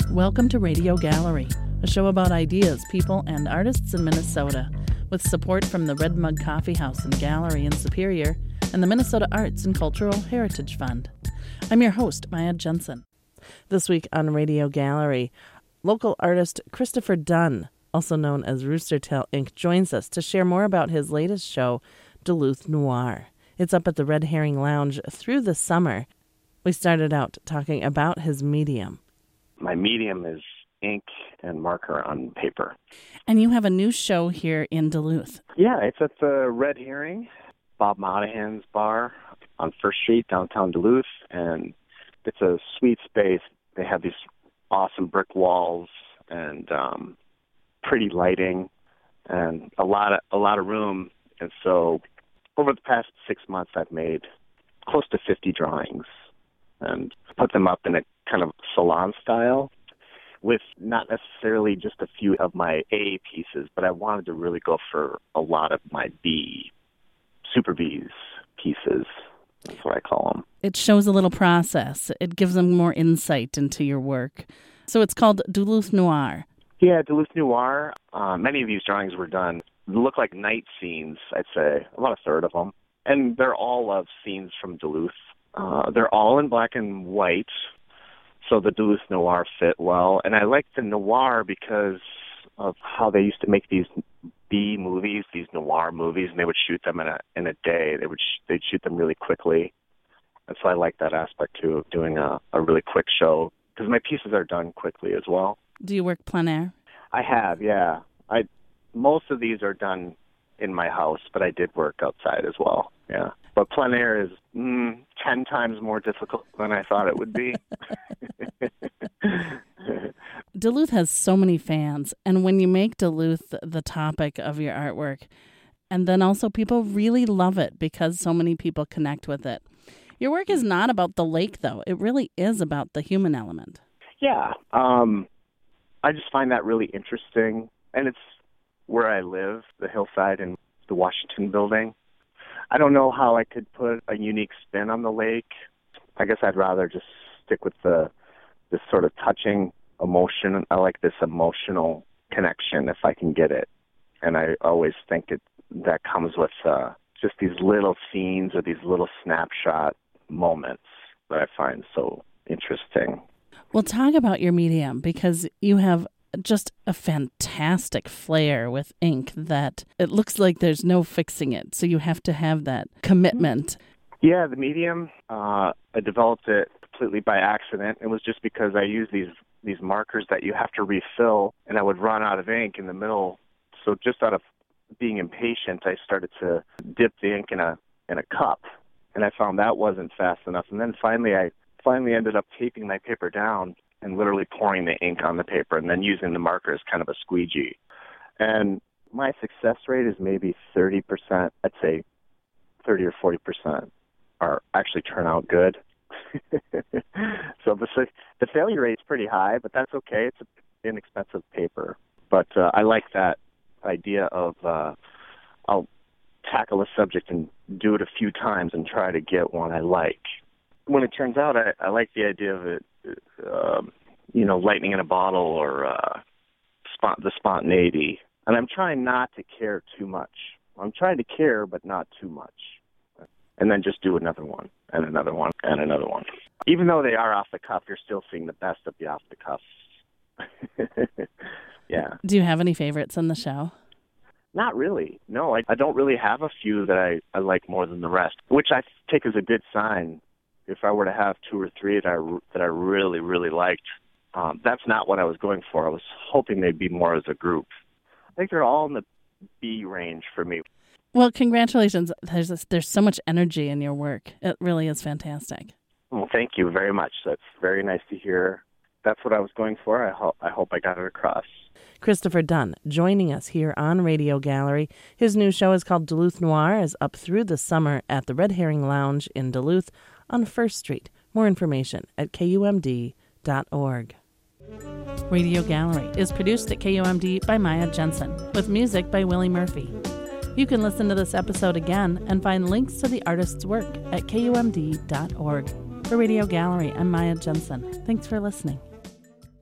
Welcome to Radio Gallery, a show about ideas, people, and artists in Minnesota, with support from the Red Mug Coffee House and Gallery in Superior and the Minnesota Arts and Cultural Heritage Fund. I'm your host, Maya Jensen. This week on Radio Gallery, local artist Christopher Dunn, also known as Rooster Tail Inc., joins us to share more about his latest show, Duluth Noir. It's up at the Red Herring Lounge through the summer. We started out talking about his medium. My medium is ink and marker on paper. And you have a new show here in Duluth. Yeah, it's at the Red Herring, Bob Monahan's bar on First Street, downtown Duluth, and it's a sweet space. They have these awesome brick walls and pretty lighting and a lot of room. And so over the past 6 months, I've made close to 50 drawings and put them up in a kind of salon style with not necessarily just a few of my A pieces, but I wanted to really go for a lot of my B, Super B's pieces. That's what I call them. It shows a little process. It gives them more insight into your work. So it's called Duluth Noir. Yeah, Duluth Noir. Many of these drawings were done, look like night scenes, I'd say, about a third of them. And they're all of scenes from Duluth. They're all in black and white, so the Duluth Noir fit well. And I like the noir because of how they used to make these B movies, these noir movies, and they would shoot them in a day. They'd shoot them really quickly. And so I like that aspect, too, of doing a really quick show, because my pieces are done quickly as well. Do you work plein air? I have, yeah. Most of these are done in my house, but I did work outside as well, yeah. But plein air is 10 times more difficult than I thought it would be. Duluth has so many fans, and when you make Duluth the topic of your artwork, and then also people really love it because so many people connect with it. Your work is not about the lake, though. It really is about the human element. Yeah. I just find that really interesting, and it's where I live, the hillside in the Washington building. I don't know how I could put a unique spin on the lake. I guess I'd rather just stick with this sort of touching emotion. I like this emotional connection if I can get it. And I always think that comes with just these little scenes or these little snapshot moments that I find so interesting. Well, talk about your medium, because you have just a fantastic flair with ink that it looks like there's no fixing it. So you have to have that commitment. Yeah, the medium, I developed it completely by accident. It was just because I use these markers that you have to refill, and I would run out of ink in the middle. So just out of being impatient, I started to dip the ink in a cup, and I found that wasn't fast enough. And then finally, I ended up taping my paper down and literally pouring the ink on the paper and then using the marker as kind of a squeegee. And my success rate is maybe 30%. I'd say 30 or 40% are actually turn out good. So the failure rate's pretty high, but that's okay. It's an inexpensive paper. But I like that idea of I'll tackle a subject and do it a few times and try to get one I like. When it turns out, I like the idea of it, lightning in a bottle or the spontaneity. And I'm trying not to care too much. I'm trying to care, but not too much. And then just do another one and another one and another one. Even though they are off the cuff, you're still seeing the best of the off the cuff. Yeah. Do you have any favorites in the show? Not really. No, I don't really have a few that I like more than the rest, which I take as a good sign. If I were to have 2 or 3 that I really, really liked, that's not what I was going for. I was hoping they'd be more as a group. I think they're all in the B range for me. Well, congratulations. There's so much energy in your work. It really is fantastic. Well, thank you very much. That's very nice to hear. That's what I was going for. I hope I got it across. Christopher Dunn joining us here on Radio Gallery. His new show is called Duluth Noir, is up through the summer at the Red Herring Lounge in Duluth on First Street. More information at KUMD.org. Radio Gallery is produced at KUMD by Maya Jensen, with music by Willie Murphy. You can listen to this episode again and find links to the artist's work at KUMD.org. For Radio Gallery, I'm Maya Jensen. Thanks for listening.